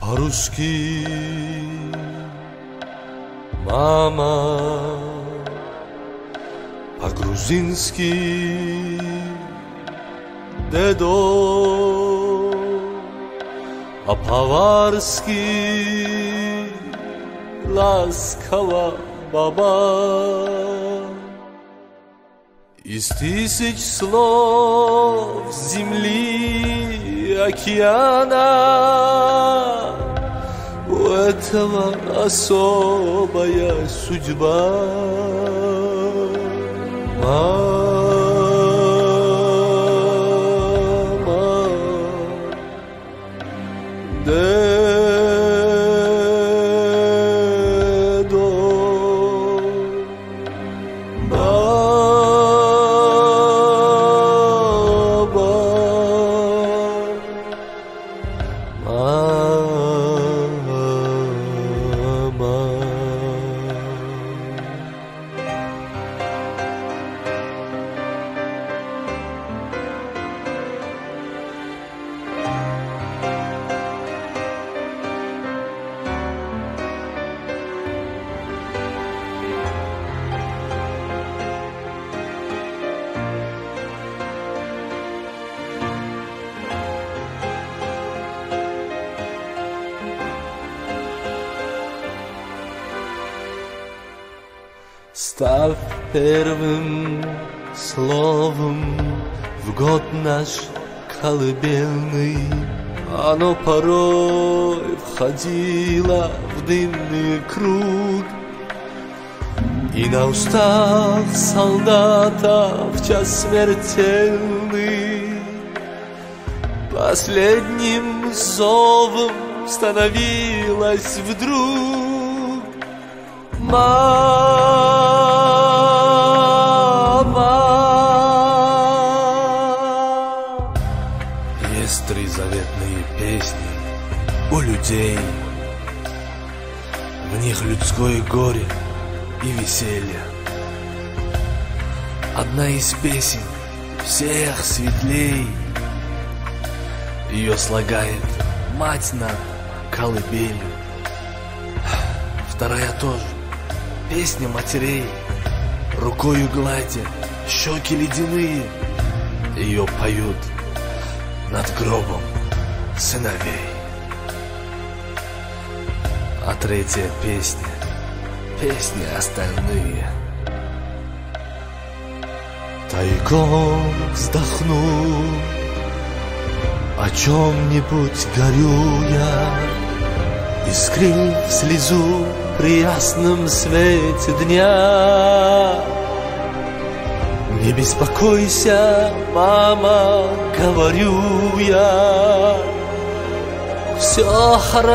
По-русски мама, по-грузински дедо, а по-варски ласково баба. Из тысяч слов земли, океана у этого особая судьба. Мама, дедо, баба, мама. Став первым словом в год наш колыбельный, оно порой входило в дымный круг, и на устах солдата в час смертельный последним зовом становилось вдруг: мама. Есть три заветные песни у людей, в них людское горе и веселье. Одна из песен всех светлей, ее слагает мать на колыбели. Вторая тоже песня матерей, рукою гладя щеки ледяные, ее поют над гробом сыновей. А третья песня, песни остальные. Тайком вздохну, о чем-нибудь горю я, искрив слезу при ясном свете дня. Не беспокойся, мама, говорю я, все хорошо.